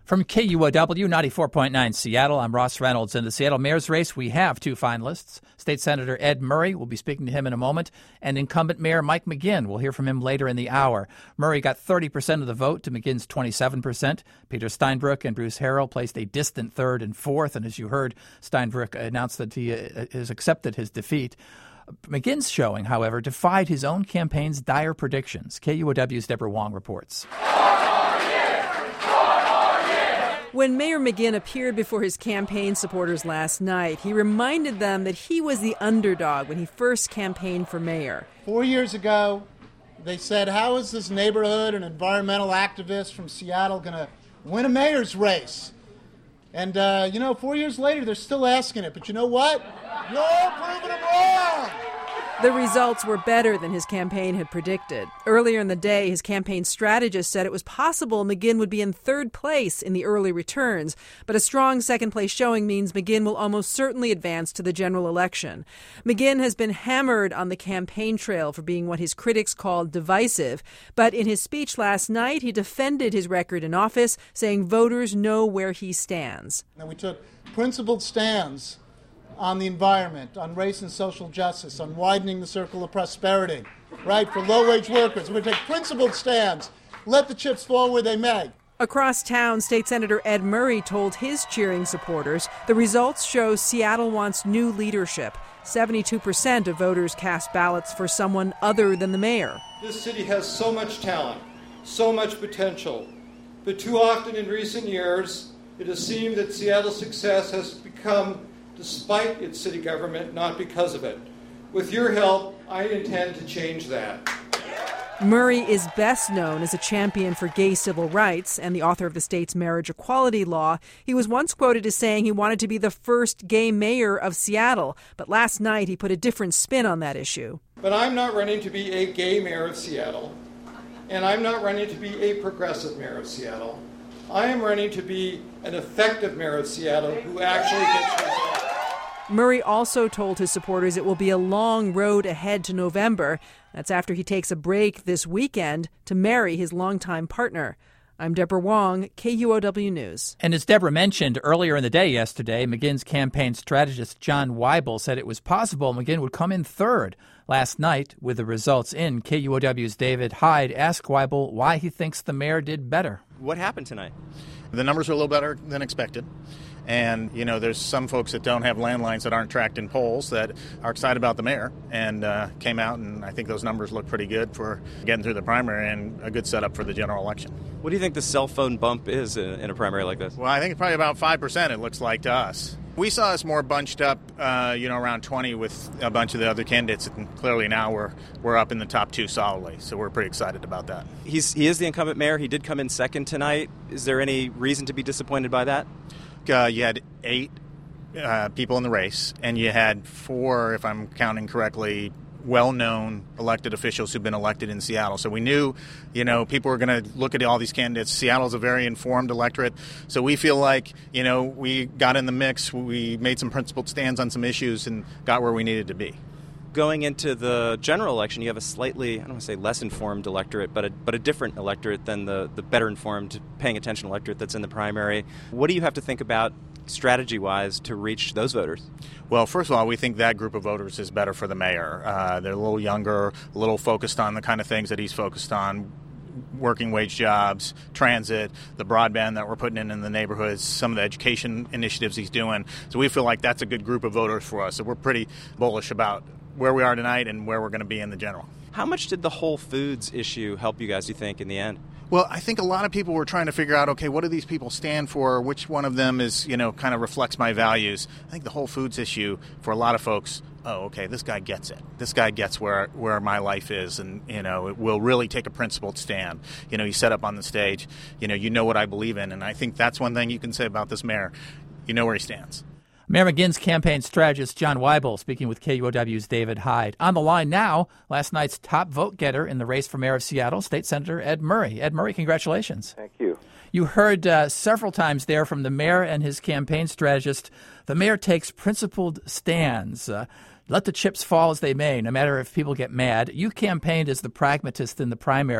From KUOW 94.9 Seattle, I'm Ross Reynolds. In the Seattle mayor's race, we have two finalists. State Senator Ed Murray, we'll be speaking to him in a moment, and incumbent Mayor Mike McGinn. We'll hear from him later in the hour. Murray got 30% of the vote to McGinn's 27%. Peter Steinbrück and Bruce Harrell placed a distant third and fourth, and as you heard, Steinbrück announced that he has accepted his defeat. McGinn's showing, however, defied his own campaign's dire predictions. KUOW's Deborah Wong reports. When Mayor McGinn appeared before his campaign supporters last night, he reminded them that he was the underdog when he first campaigned for mayor. 4 years ago, they said, how is this neighborhood and environmental activist from Seattle going to win a mayor's race? And, 4 years later, they're still asking it. But you know what? You're proving them wrong! The results were better than his campaign had predicted. Earlier in the day, his campaign strategist said it was possible McGinn would be in third place in the early returns, but a strong second-place showing means McGinn will almost certainly advance to the general election. McGinn has been hammered on the campaign trail for being what his critics called divisive, but in his speech last night, he defended his record in office, saying voters know where he stands. And we took principled stands on the environment, on race and social justice, on widening the circle of prosperity, right, for low-wage workers. We're going to take principled stands, let the chips fall where they may. Across town, State Senator Ed Murray told his cheering supporters the results show Seattle wants new leadership. 72% of voters cast ballots for someone other than the mayor. This city has so much talent, so much potential, but too often in recent years, it has seemed that Seattle's success has become despite its city government, not because of it. With your help, I intend to change that. Murray is best known as a champion for gay civil rights and the author of the state's marriage equality law. He was once quoted as saying he wanted to be the first gay mayor of Seattle, but last night he put a different spin on that issue. But I'm not running to be a gay mayor of Seattle, and I'm not running to be a progressive mayor of Seattle. I am running to be an effective mayor of Seattle who actually gets results. Murray also told his supporters it will be a long road ahead to November. That's after he takes a break this weekend to marry his longtime partner. I'm Deborah Wong, KUOW News. And as Deborah mentioned earlier in the day yesterday, McGinn's campaign strategist John Weibel said it was possible McGinn would come in third. Last night, with the results in, KUOW's David Hyde asked Weibel why he thinks the mayor did better. What happened tonight? The numbers are a little better than expected. And, there's some folks that don't have landlines that aren't tracked in polls that are excited about the mayor and came out, and I think those numbers look pretty good for getting through the primary and a good setup for the general election. What do you think the cell phone bump is in a primary like this? Well, I think it's probably about 5%, it looks like to us. We saw us more bunched up, around 20 with a bunch of the other candidates, and clearly now we're up in the top two solidly, so we're pretty excited about that. He is the incumbent mayor. He did come in second tonight. Is there any reason to be disappointed by that? You had 8 people in the race, and you had 4, if I'm counting correctly, well-known elected officials who've been elected in Seattle. So we knew, people were going to look at all these candidates. Seattle's a very informed electorate. So we feel like, we got in the mix. We made some principled stands on some issues and got where we needed to be. Going into the general election, you have a slightly, I don't want to say less informed electorate, but a different electorate than the better informed, paying attention electorate that's in the primary. What do you have to think about strategy-wise to reach those voters? Well, first of all, we think that group of voters is better for the mayor. They're a little younger, a little focused on the kind of things that he's focused on. Working wage jobs, transit, the broadband that we're putting in the neighborhoods, some of the education initiatives he's doing. So we feel like that's a good group of voters for us. So we're pretty bullish about where we are tonight and where we're going to be in the general. How much did the Whole Foods issue help you guys, do you think, in the end? Well, I think a lot of people were trying to figure out, okay, what do these people stand for? Which one of them is, kind of reflects my values? I think the Whole Foods issue for a lot of folks, okay, this guy gets it. This guy gets where my life is, and, it will really take a principled stand. He's set up on the stage, you know what I believe in, and I think that's one thing you can say about this mayor. You know where he stands. Mayor McGinn's campaign strategist John Weibel speaking with KUOW's David Hyde. On the line now, last night's top vote getter in the race for mayor of Seattle, State Senator Ed Murray. Ed Murray, congratulations. Thank you. You heard several times there from the mayor and his campaign strategist. The mayor takes principled stands. Let the chips fall as they may, no matter if people get mad. You campaigned as the pragmatist in the primary.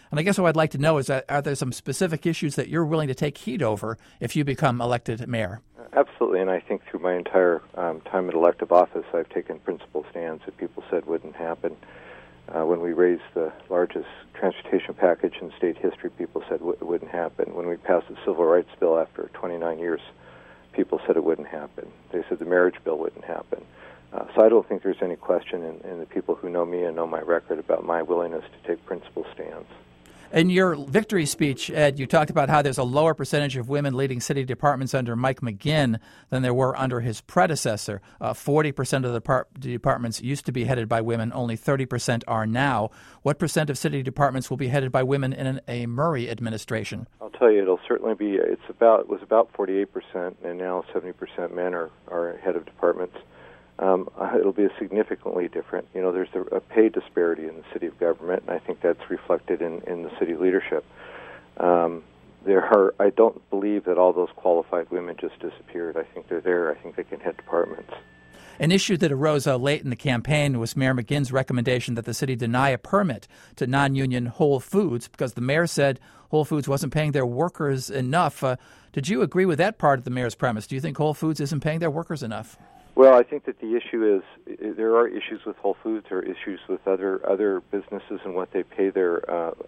And I guess what I'd like to know is, are there some specific issues that you're willing to take heat over if you become elected mayor? Absolutely, and I think through my entire time in elective office, I've taken principled stands that people said wouldn't happen. When we raised the largest transportation package in state history, people said it wouldn't happen. When we passed the Civil Rights Bill after 29 years, people said it wouldn't happen. They said the marriage bill wouldn't happen. So I don't think there's any question in the people who know me and know my record about my willingness to take principled stands. In your victory speech, Ed, you talked about how there's a lower percentage of women leading city departments under Mike McGinn than there were under his predecessor. 40% of the departments used to be headed by women. Only 30% are now. What percent of city departments will be headed by women in a Murray administration? I'll tell you, it'll certainly be. It was about 48%, and now 70% men are head of departments. It'll be significantly different. You know, there's a pay disparity in the city of government, and I think that's reflected in the city leadership. I don't believe that all those qualified women just disappeared. I think they're there. I think they can head departments. An issue that arose late in the campaign was Mayor McGinn's recommendation that the city deny a permit to non-union Whole Foods because the mayor said Whole Foods wasn't paying their workers enough. Did you agree with that part of the mayor's premise? Do you think Whole Foods isn't paying their workers enough? Well, I think that the issue is there are issues with Whole Foods, there are issues with other businesses and what they pay their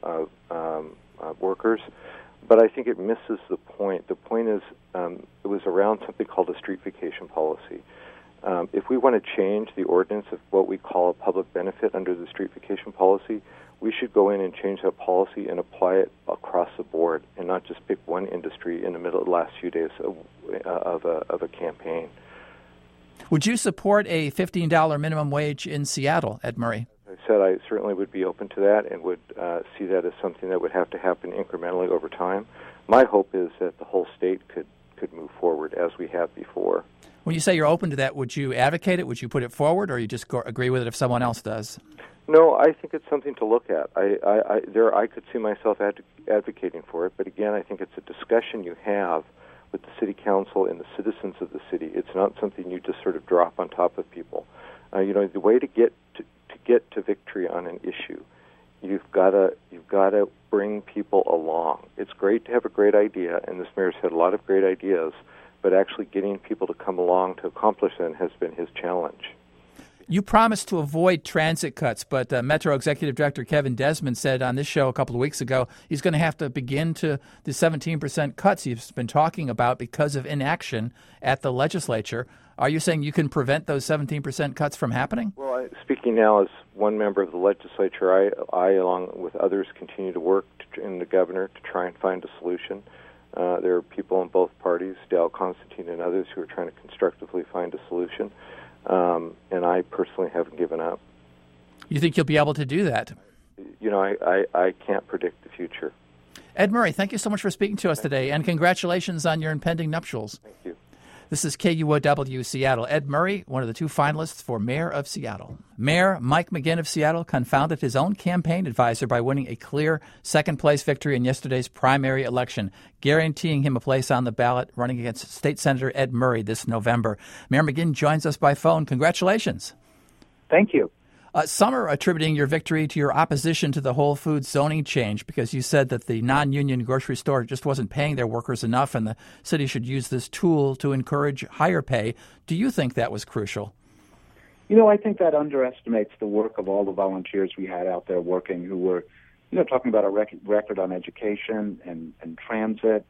workers, but I think it misses the point. The point is it was around something called a street vacation policy. If we want to change the ordinance of what we call a public benefit under the street vacation policy, we should go in and change that policy and apply it across the board and not just pick one industry in the middle of the last few days of a campaign. Would you support a $15 minimum wage in Seattle, Ed Murray? I said I certainly would be open to that and would see that as something that would have to happen incrementally over time. My hope is that the whole state could move forward as we have before. When you say you're open to that, would you advocate it? Would you put it forward, or you just agree with it if someone else does? No, I think it's something to look at. I could see myself advocating for it, but again, I think it's a discussion you have with the city council and the citizens of the city. It's not something you just sort of drop on top of people. The way to get to victory on an issue, you've got to bring people along. It's great to have a great idea, and this mayor's had a lot of great ideas, but actually getting people to come along to accomplish them has been his challenge. You promised to avoid transit cuts, but Metro Executive Director Kevin Desmond said on this show a couple of weeks ago he's going to have to begin to the 17% cuts he's been talking about because of inaction at the legislature. Are you saying you can prevent those 17% cuts from happening? Well, speaking now as one member of the legislature, I along with others, continue to work in the governor to try and find a solution. There are people in both parties, Dale Constantine and others, who are trying to constructively find a solution. And I personally haven't given up. You think you'll be able to do that? I can't predict the future. Ed Murray, thank you so much for speaking to us today, and congratulations on your impending nuptials. Thank you. This is KUOW Seattle. Ed Murray, one of the two finalists for Mayor of Seattle. Mayor Mike McGinn of Seattle confounded his own campaign advisor by winning a clear second-place victory in yesterday's primary election, guaranteeing him a place on the ballot running against State Senator Ed Murray this November. Mayor McGinn joins us by phone. Congratulations. Thank you. Some are attributing your victory to your opposition to the Whole Foods zoning change because you said that the non-union grocery store just wasn't paying their workers enough and the city should use this tool to encourage higher pay. Do you think that was crucial? I think that underestimates the work of all the volunteers we had out there working who were, talking about a record on education and transit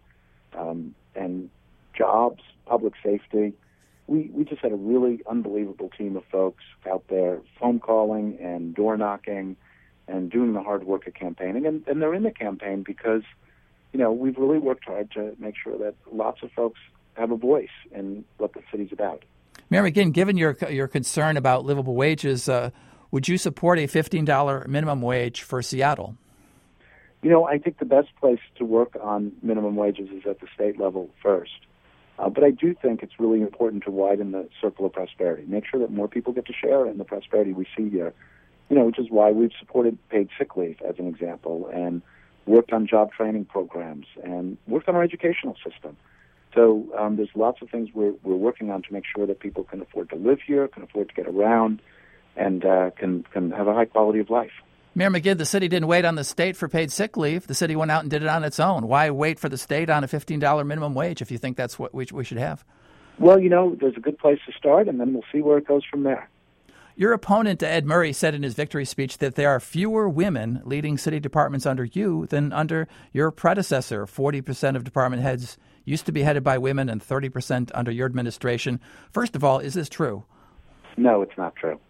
and jobs, public safety. We just had a really unbelievable team of folks out there phone calling and door knocking and doing the hard work of campaigning. And they're in the campaign because, we've really worked hard to make sure that lots of folks have a voice in what the city's about. Mayor McGinn, given your concern about livable wages, would you support a $15 minimum wage for Seattle? I think the best place to work on minimum wages is at the state level first. But I do think it's really important to widen the circle of prosperity, make sure that more people get to share in the prosperity we see here, which is why we've supported paid sick leave, as an example, and worked on job training programs and worked on our educational system. So there's lots of things we're working on to make sure that people can afford to live here, can afford to get around, and can have a high quality of life. Mayor McGinn, the city didn't wait on the state for paid sick leave. The city went out and did it on its own. Why wait for the state on a $15 minimum wage if you think that's what we should have? Well, there's a good place to start, and then we'll see where it goes from there. Your opponent, Ed Murray, said in his victory speech that there are fewer women leading city departments under you than under your predecessor. 40% of department heads used to be headed by women and 30% under your administration. First of all, is this true? No, it's not true.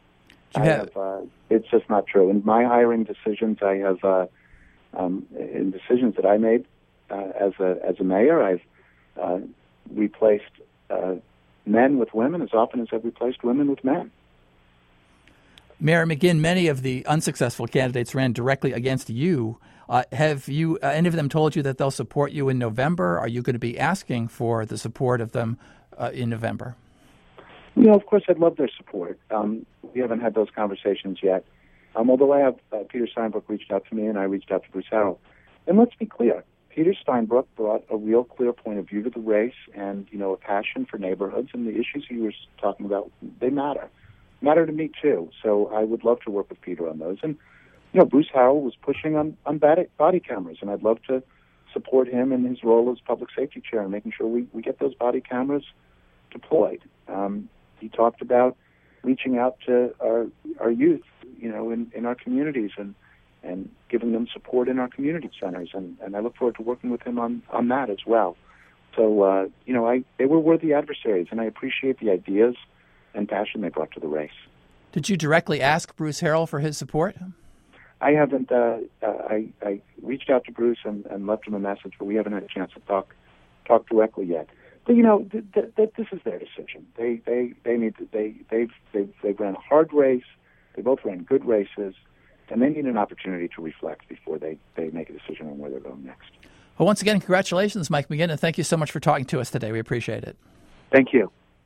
It's just not true. In my hiring decisions, I have in decisions that I made as a mayor, I've replaced men with women as often as I've replaced women with men. Mayor McGinn, many of the unsuccessful candidates ran directly against you. Have you any of them told you that they'll support you in November? Are you going to be asking for the support of them in November? Of course, I'd love their support. We haven't had those conversations yet. Although I have Peter Steinbrook reached out to me, and I reached out to Bruce Harrell. And let's be clear, Peter Steinbrook brought a real clear point of view to the race and, a passion for neighborhoods, and the issues he was talking about, they matter to me too. So I would love to work with Peter on those. And, Bruce Harrell was pushing on body cameras, and I'd love to support him in his role as public safety chair and making sure we get those body cameras deployed. He talked about reaching out to our youth, in our communities and giving them support in our community centers. And I look forward to working with him on that as well. So, they were worthy adversaries, and I appreciate the ideas and passion they brought to the race. Did you directly ask Bruce Harrell for his support? I haven't. I reached out to Bruce and left him a message, but we haven't had a chance to talk directly yet. But this is their decision. They've ran a hard race. They both ran good races, and they need an opportunity to reflect before they make a decision on where they're going next. Well, once again, congratulations, Mike McGinn, and thank you so much for talking to us today. We appreciate it. Thank you.